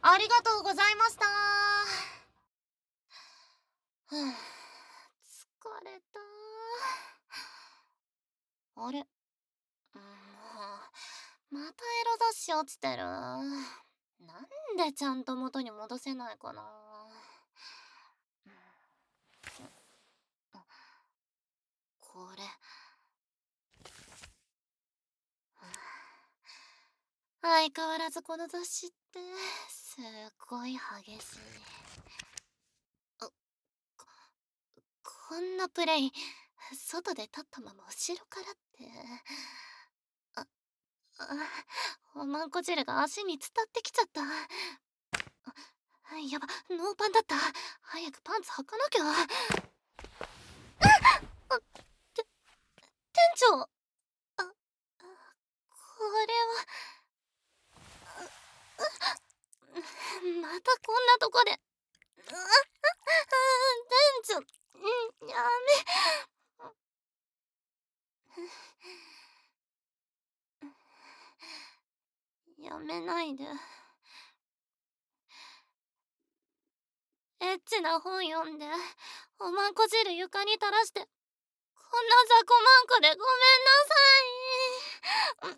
ありがとうございました。ふぅ、疲れた。あれ、またエロ雑誌落ちてる。なんでちゃんと元に戻せないかな。これ。相変わらずこの雑誌ってすっごい激しい。こんなプレイ外で立ったまま後ろからって。おまんこ汁が足に伝ってきちゃった。やば、ノーパンだった。早くパンツ履かなきゃ。店長。これはまたこんなとこで。店長、ややめないで。エッチな本読んでおまんこ汁床に垂らして、こんな雑魚まんこでごめんなさい。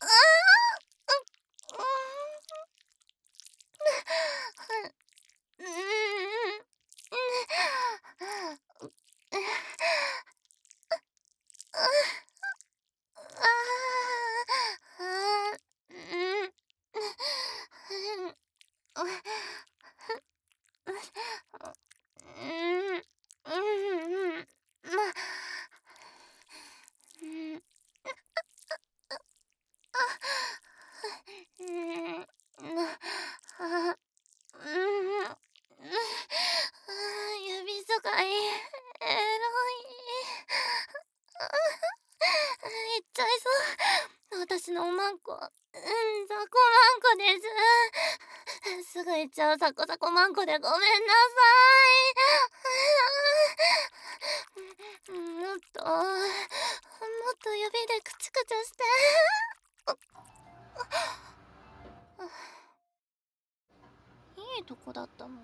指使い、エロい。言っちゃいそう。私のおまんこ。雑魚まんこです。すぐ言っちゃうザコザコまんこでごめんなさい。もっと指でクチュクチュして。いいとこだったのに。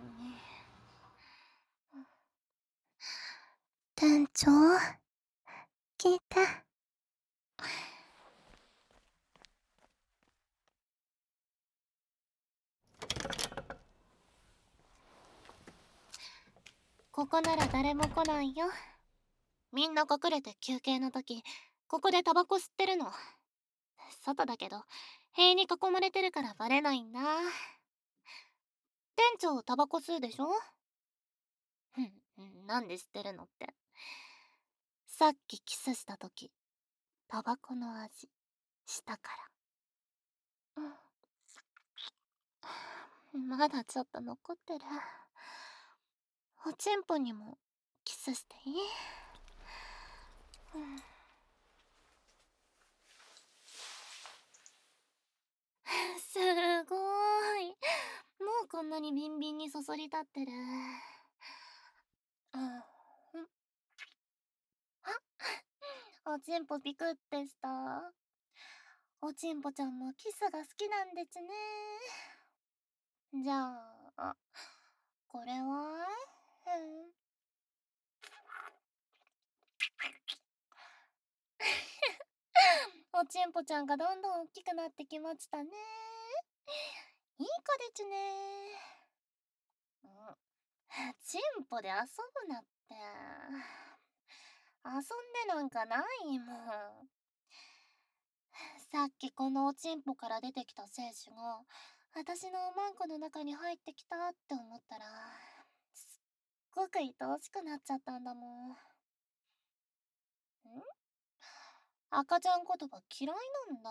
店長、聞いて。ここなら誰も来ないよ。みんな隠れて休憩の時、ここでタバコ吸ってるの。外だけど、塀に囲まれてるからバレないんだ。店長タバコ吸うでしょ？なんで吸ってるのって。さっきキスした時、タバコの味したから。まだちょっと残ってる。おちんぽにもキスしていい？すごーい。もうこんなにビンビンにそそり立ってる。おちんぽピクってした。おちんぽちゃんもキスが好きなんですね。じゃあ、これは？おちんぽちゃんがどんどん大きくなってきましたね。いい子ですね。チンポで遊ぶなって。遊んでなんかないもん。さっきこのおちんぽから出てきた精子が私のおまんこの中に入ってきたって思ったらすっごく愛おしくなっちゃったんだもん。赤ちゃん言葉嫌いなんだ。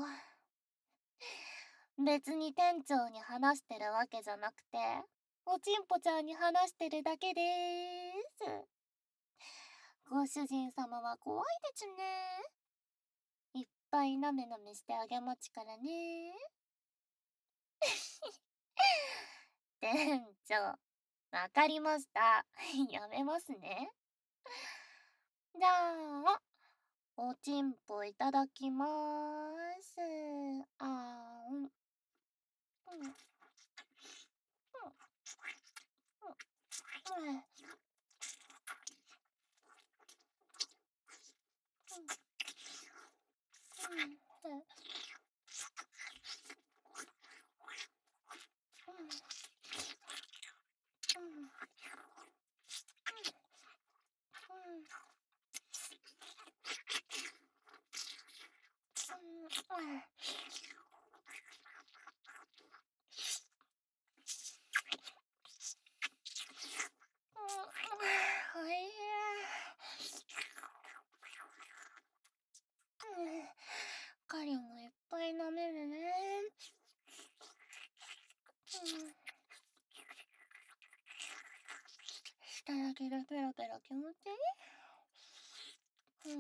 別に店長に話してるわけじゃなくて、おちんぽちゃんに話してるだけでーす。ご主人様は怖いですね。いっぱいなめなめしてあげまちからね。店長、わかりました。やめますね。じゃあ、おちんぽいただきまーす。あーん。 カリもいっぱい舐めるね。舌だけでペロペロ気持ちいい。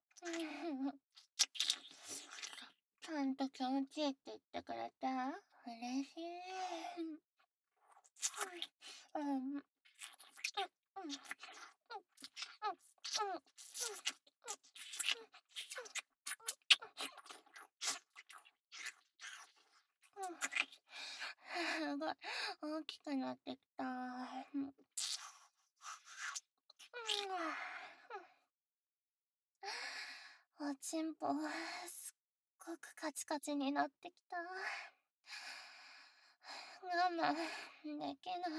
ちゃんと気持ちいいって言ってくれて嬉しい。すごい大きくなってきた。おちんぽすっごくカチカチになってきた。我慢できない。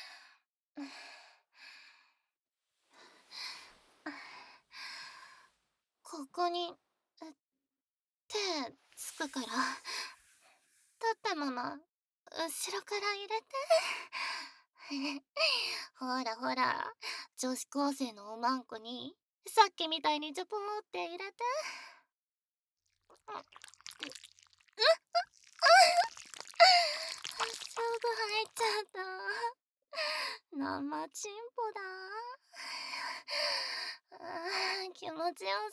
ここに手つくから立ったまま後ろから入れて。ほらほら、女子高生のおまんこにさっきみたいにジョポーって入れて。すぐ入っちゃった。生チンポだ。気持ちよすぎる。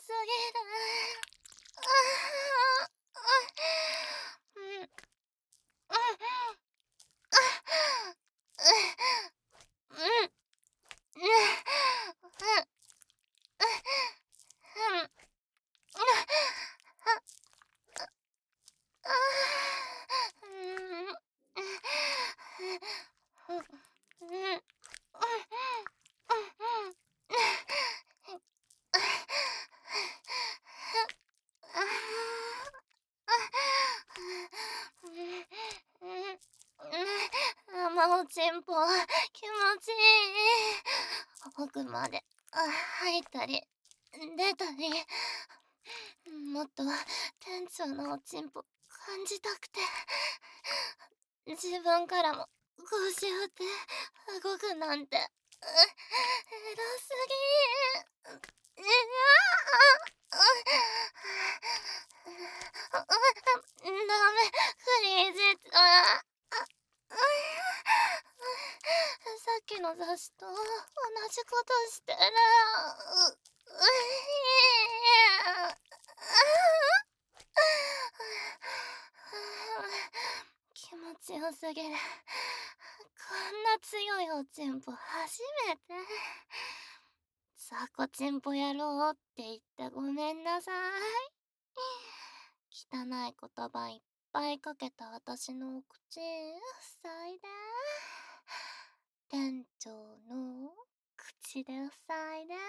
生おちんぽ気持ちいい。奥まで入ったり出たり、もっと店長のおちんぽ感じたくて、自分からも腰振って動くなんてエロすぎ。ダメ、フリージット。さっきの雑誌と同じことしてる。気持ちよすぎる。こんな強いおちんぽ初めて。ザコチンポ野郎って言ってごめんなさい。汚い言葉いっぱいかけた私のお口塞いで。店長の口で塞いで。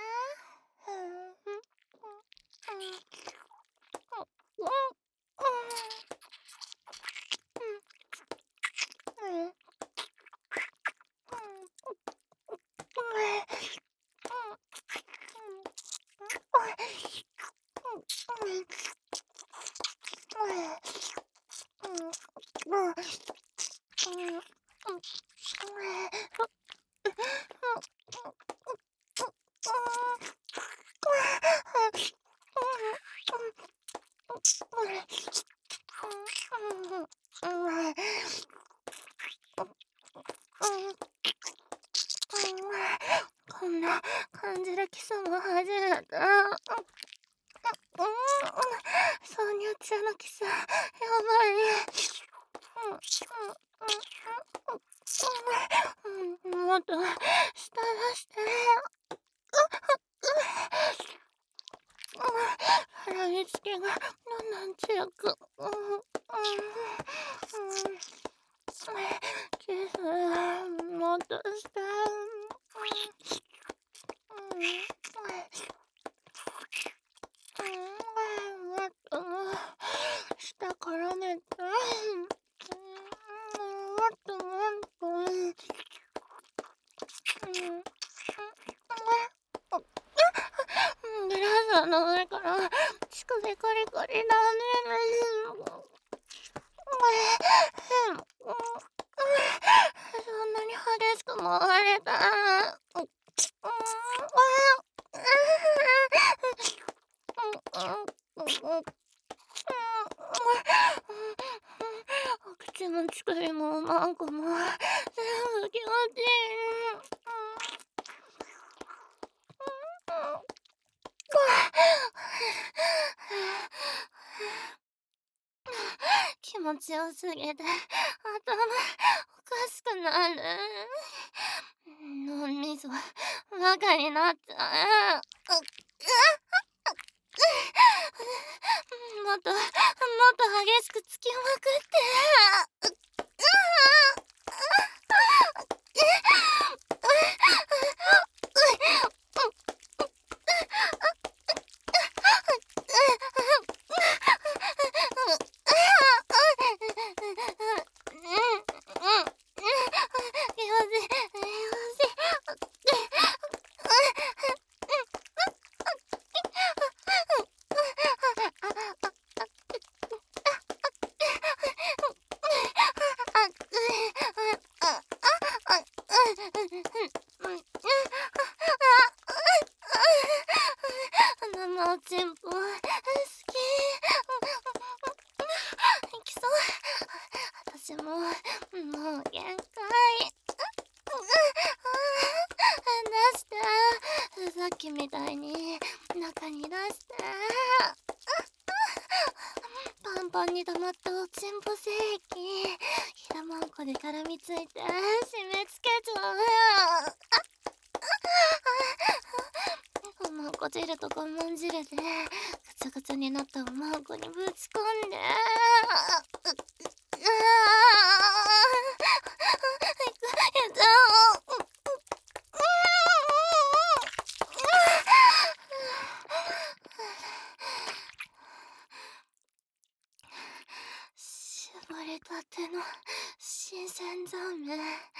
こんな感じでキスも初めて。挿入中のキスやばい。もっと舌出して。腹みつきがどんどん強く。キスもっとして。 ちも作りもおまんこも、全部気持ちいい。気持ちよすぎて、頭おかしくなる。脳みそ、バカになっちゃう。もっと激しくつきまくって。生おちんぽ好き。きそう。私ももう限界。出して。さっきみたいに中に出して。パンパンに溜まったおちんぽ精液、ひらまんこで絡みついて締め付けちゃう。おまんこ汁とごまん汁でぐちゃぐちゃになったおまんこにぶち込んで、やだ絞りたての新鮮ザメ、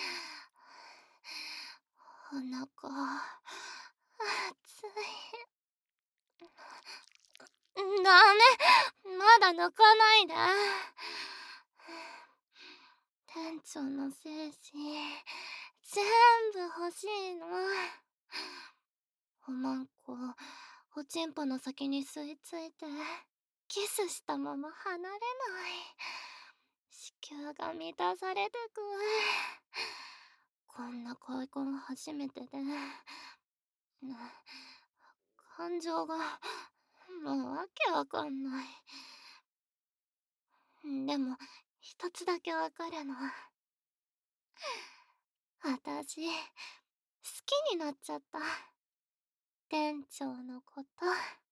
お腹熱い。ダメ、まだ抜かないで。店長の精子全部欲しいの。おまんこおちんぽの先に吸い付いてキスしたまま離れない。子宮が満たされてく。こんな快感初めてで、感情がもうわけわかんない。でも一つだけわかるの。私好きになっちゃった。店長のこと。